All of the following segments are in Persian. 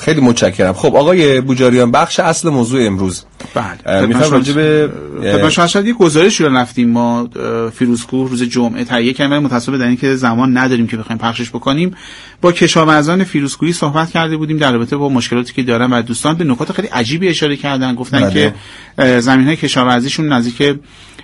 خیلی متشکرم. خب آقای بوجاریان، بخش اصل موضوع امروز میخوام راجع به خدمت یک گزارش رو رفتیم ما فیروزکوه روز جمعه تهیه کردیم، متأسفانه در اینکه زمان نداریم که بخوایم پخشش بکنیم. با کشاورزان فیروزکوهی صحبت کرده بودیم در رابطه با مشکلاتی که دارن و دوستان به نکات خیلی عجیبی اشاره کردن. گفتن که زمین‌های کشاورزیشون نزدیک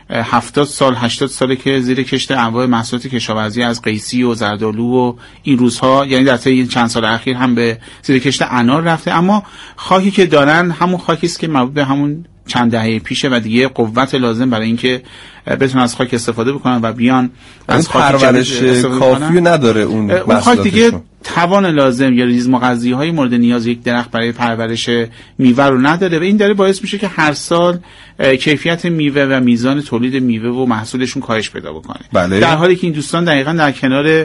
70 سال 80 ساله که زیر کشت انواع محصولات کشاورزی از قیسی و زردآلو و این روزها، یعنی در طی چند سال اخیر هم به زیر کشت انار رفته، اما خاکی که دارن همون خاکی است که مربوط به همون چند دهه پیشه و دیگه قوت لازم برای اینکه بتونن از خاک استفاده بکنن و بیان از خاک پرورش کافی نداره اون خاک دیگه توان لازم یا ریزمغذی‌های مورد نیاز یک درخت برای پرورش میوه رو نداره و این داره باعث میشه که هر سال کیفیت میوه و میزان تولید میوه و محصولشون کاهش پیدا بکنه. بله. در حالی که این دوستان دقیقاً در کنار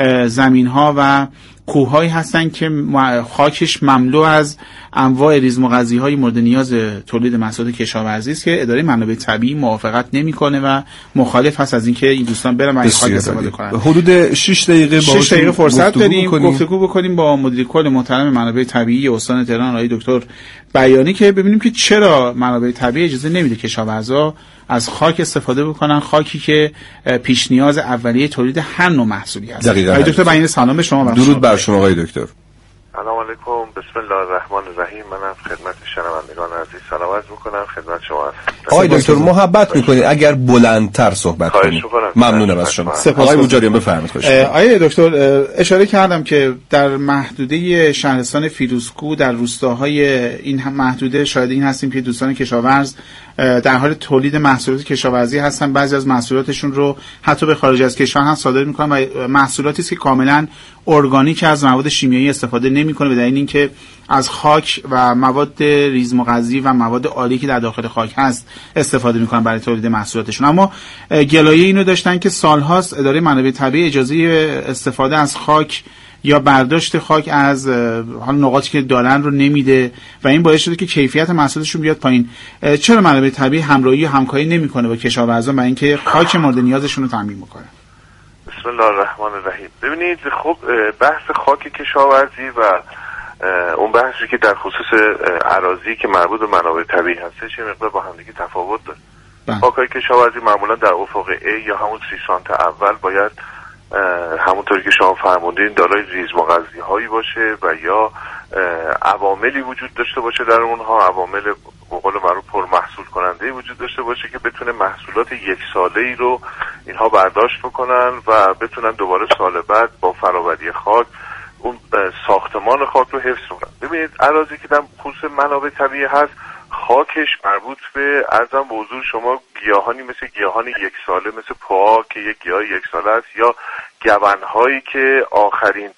زمین‌ها و کوه‌هایی هستن که خاکش مملو از انواع ریزمغذی‌های مورد نیاز تولید محصولات کشاورزی است که اداره منابع طبیعی موافقت نمی‌کنه و مخالف هست از اینکه این دوستان برن و از خاک استفاده کنن. حدود 6 دقیقه فرصت داریم گفتگو بکنیم با مدیر کل محترم منابع طبیعی استان تهران آقای دکتر بیانی که ببینیم که چرا منابع طبیعی اجازه نمیده کشاورزا از خاک استفاده بکنن، خاکی که پیش نیاز اولیه تولید هر نوع محصولی هست. آقای دکتر بیانی سلام به شما. درود بر شما آقای دکتر. سلام علیکم. بسم الله الرحمن الرحیم. منم خدمت شنوندگان عزیز سلام عرض می‌کنم. خدمت شما هستم. آقای دکتر محبت می‌کنید اگر بلندتر صحبت کنید. ممنونم از شما. آقای بوجاریان بفرمایید. خوش. آقای دکتر اشاره کردم که در محدوده شهرستان فیروزکوه در روستاهای این محدوده شاهد این هستیم که دوستان کشاورز در حال تولید محصولات کشاورزی هستن. بعضی از محصولاتشون رو حتی به خارج از کشور هم صادر می‌کنن و محصولاتی است که کاملاً ارگانیک از مواد شیمیایی استفاده نمی‌کنه به دلیل اینکه از خاک و مواد ریزمغذی و مواد عالی که در داخل خاک هست استفاده می‌کنن برای تولید محصولاتشون. اما گلایه اینو داشتن که سال‌هاست اداره منابع طبیعی اجازه استفاده از خاک یا برداشت خاک از حال نقاطی که دارن رو نمیده و این باعث شده که کیفیت محصولشون بیاد پایین. چرا منابع طبیعی همراهی و همکاری نمی‌کنه با کشاورزان برای اینکه خاک مورد نیازشون رو تامین کنه؟ بسم الله الرحمن الرحیم. ببینید خب بحث خاک کشاورزی و اون بحثی که در خصوص اراضی که مربوط به منابع طبیعی هستش یه مقدار با هم دیگه تفاوت داره. خاک‌های کشاورزی معمولا در افق A یا همون 30 سانت اول باید همونطوری که شما فرمودین دارای ریزمغذی هایی باشه و یا عواملی وجود داشته باشه در اونها، عوامل به قول معروف پرمحصول کننده وجود داشته باشه که بتونه محصولات یک ساله ای رو اینها برداشت بکنن و بتونن دوباره سال بعد با فرآوری خاک اون ساختمان خاک رو حفظ کنن. ببینید اراضی که در خصوص منابع طبیعی هست خاکش مربوط به ارزم به حضور شما گیاهانی مثل گیاهان یک ساله مثل پوها که یک گیاه یک ساله است یا گونهایی که آخرین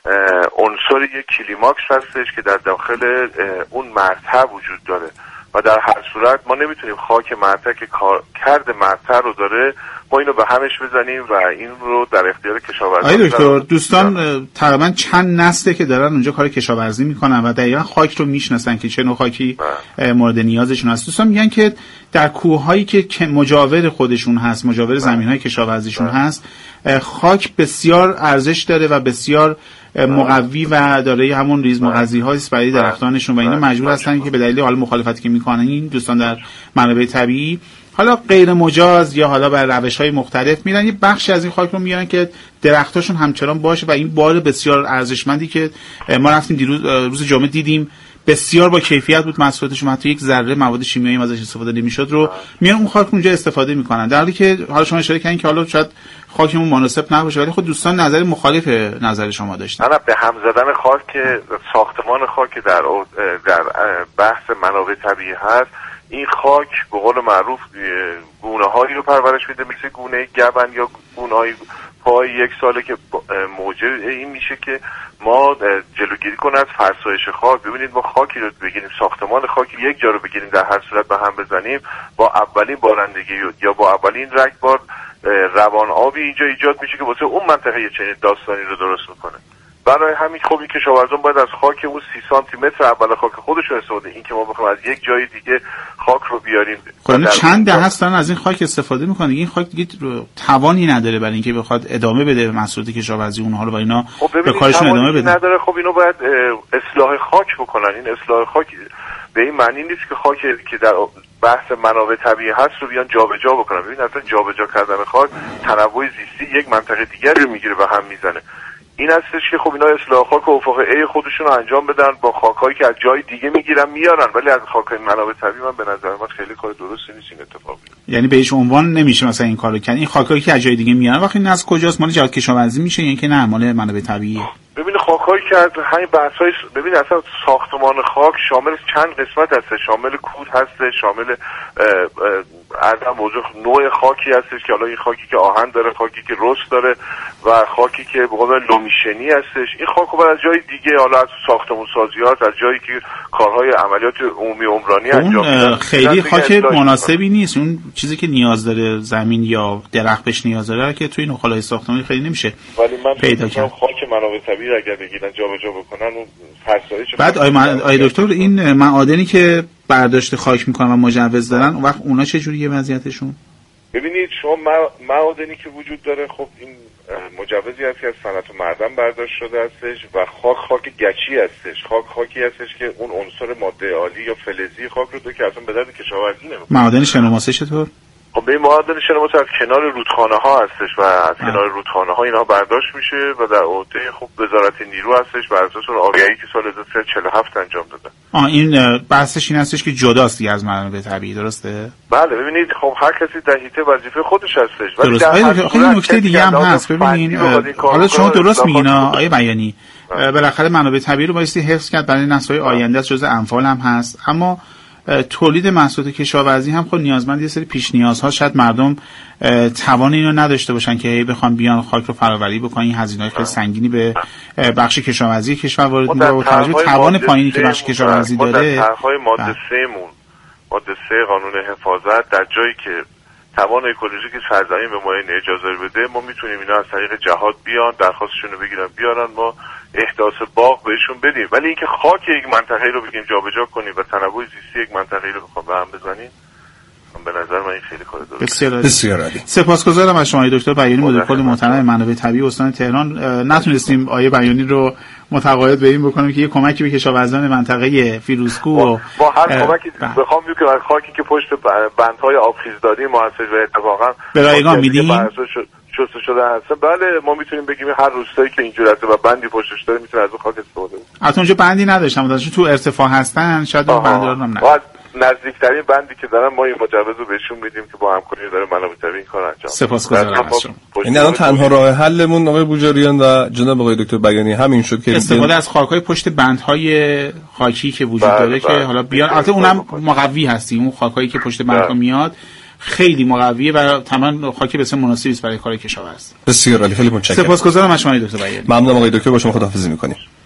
عنصر یک کلیماکس هستش که در داخل اون مرتع وجود داره و در هر صورت ما نمیتونیم خاک مرتع که کارکرد مرتع رو داره ما اینو به همش بزنیم و این رو در اختیار کشاورزان. آقای دکتر دوستان تقریبا چند نسله که دارن اونجا کار کشاورزی میکنن و دقیقاً خاک رو میشناسن که چه نوع خاکی مورد نیازشون هست. دوستان میگن که در کوههایی که مجاور خودشون هست، مجاور زمینهای کشاورزیشون هست، خاک بسیار ارزش داره و بسیار مقوی و دارای همون ریزمغذی هاست برای درختانشون و اینا مجبور هستن که به دلیل حال مخالفتی که میکنن این دوستان در منابع طبیعی حالا غیر مجاز یا حالا بر روش‌های مختلف میرن یه بخشی از این خاک رو میارن که درختاشون همچنان باشه و این بار بسیار ارزشمندی که ما رفتیم دیروز روز جمعه دیدیم بسیار با کیفیت بود محصولاتشون، حتی یک ذره مواد شیمیایی ازش استفاده نمی‌شد رو میان اون خاک اونجا استفاده میکنن، در حالی که حالا شما اشاره کردین که حالا شاید خاکمون مناسب نباشه ولی خود دوستان نظر مخالف نظر شما داشتن. نه به هم زدن خاک ساختمان خاک در بحث منابع طبیعی هست، این خاک به قول معروف گونه‌هایی رو پرورش میده مثل گونه گبن یا گونه‌های پای یک ساله که موجب این میشه که ما جلوگیری کنه از فرسایش خاک. ببینید ما خاکی رو بگیریم، ساختمان خاکی یک جا رو بگیریم در هر صورت به هم بزنیم با اولین بارندگی یا با اولین رگبار روان آبی اینجا ایجاد میشه که واسه اون منطقه یه چنین داستانی رو درست میکنه. برای همین خب این کشاورزان باید از خاک اون 30 سانتی متر اول خاک خودشون استفاده. این که ما بخوایم از یک جای دیگه خاک رو بیاریم، خب چند دهه است دارن از این خاک استفاده میکنن. این خاک دیگه توانی نداره برای اینکه بخواد ادامه بده به محصولات کشاورزی اونها رو و اینا خب به کارشون ادامه بده. نداره. خب اینو باید اصلاح خاک بکنن. این اصلاح خاک به این معنی نیست که خاک که در بحث منابع طبیعی هست رو بیان جابجا بکنن. ببین اصلا جابجا کردن خاک تنوع زیستی یک منطقه دیگر رو میگیره و هم میزنه. این هستش که خب اینا اصلاح خاک و افق ای خودشون رو انجام بدن با خاکایی که از جای دیگه میگیرن میارن، ولی از خاکای منابع طبیعی من به نظر من خیلی کار درستی نیست این اتفاق. یعنی به هیچ عنوان نمیشه مثلا این کارو کرد. این خاکایی که از جای دیگه میارن وقتی از کجاست؟ مال جهاد کشاورزی میشه یعنی که نه مال منابع طبیعیه؟ ببین خاکایی که از همین بحث‌های ببین اصلا ساختمان خاک شامل چند قسمت هست، شامل کود هست، شامل عدم موضوع نوع خاکی هستش که حالا این خاکی که آهن داره، خاکی که رست داره و خاکی که به قول لومیشنی هستش. این خاک رو از جای دیگه حالا از ساختمون سازیات، از جایی که کارهای عملیات عمومی عمرانی انجام میدن خیلی خاک مناسبی نیست. اون چیزی که نیاز داره زمین یا درخت بهش نیاز داره که توی نخالای ساختمانی خیلی نمیشه پیدا کرد. خاک منابع طبیعی اگر بگیرن جابجا بکنن اون فرسایش. بعد آی دکتر این معادنی که برداشت خاک میکنن و مجوز دارن اون وقت اونا چه جوریه وضعیتشون؟ ببینید شما معادنی که وجود داره خب این مجوزی هست که از صنعت معدن برداشت شده هستش و خاک گچی هستش. خاکی هستش که اون عنصر ماده عالی یا فلزی خاک رو که اصلا به درد کشاورزی نمیخوره. معادن شنوماسه چطور؟ خب به این معادن شنوماسه از کنار رودخانه ها هستش و از کنار رودخانه ها اینا برداشت میشه و در عهده خب وزارت نیرو هستش بر اساس آگهی که سال 1947 انجام داده. این بحثش این هستش که جداست دیگه از منابع طبیعی، درسته؟ بله ببینید خب هر کسی در حیطه وظیفه خودش هستش. ولی درست. خیلی نکته دیگه هم هست. ببینین حالا شما درست میگین آیه بیانی بالاخره منابع طبیعی رو بایستی حفظ کرد برای نسل‌های آینده، جزء انفال هم هست، اما تولید محصولات کشاورزی هم خب نیازمند یه سری پیش نیازها. شاید مردم توان اینو نداشته باشن که بخوان بیان خاک رو فراوری بکنن. این هزینه‌های خیلی سنگینی به بخش کشاورزی کشور وارد میشه با توجه به توان پایینی که بخش کشاورزی داره. در طرح‌های ماده 3 مون ماده 3 قانون حفاظت در جایی که توان اکولوژیک سرزمین به ما این اجازه بده ما میتونیم اینا از طریق جهاد بیان درخواستشون رو بگیرن بیارن ما احداث باغ بهشون بدیم، ولی اینکه خاک یک منطقه رو بگیم جابجا کنیم و تنوع زیستی یک منطقه رو بخوام به هم بزنیم به نظر من این خیلی کار درسته. بسیار عالی. سپاسگزارم از شما دکتر بیانی، مدیر کل محترم منابع طبیعی استان تهران. نتونستیم آیه بیانی رو متقاعد به این بکنیم که یه کمکی به کشاورزان منطقه فیروزکوه و با هر کمکی بخوام میگم از خاکی که پشت بندهای آبخیزداری موثر و اتفاقا به رایگان میدیم شسته شده هستن. بله ما میتونیم بگیم هر روستایی که اینجوری هست و بندی پشتش داره میتونه از اون خاک استفاده کنه. البته اونجا بندی نداشتم داشتن تو ارتفاع هستن شاید اون بند رو هم نداشتن. نزدیکترین بندی که دارن ما این مجوز رو بهشون میدیم که با همکاری داره منابع طبیعی این کار انجام. سپاسگزارم از شما. این الان تنها راه حلمون آقای بوجریان و جناب آقای دکتر بیانی همین شد که استفاده از خاک‌های پشت بندهای خاکی که وجود داره که حالا بیان. البته اونم مقوی هستی، اون خاکایی که پشت بندها میاد خیلی مقویه و تمام خاک بسیار مناسبی است برای کار کشاورزی. بسیار عالی، خیلی متشکرم. سپاسگزارم از شما دکتر بیانی. ممنونم آقای دکتر، با شما خداحافظی می‌کنیم.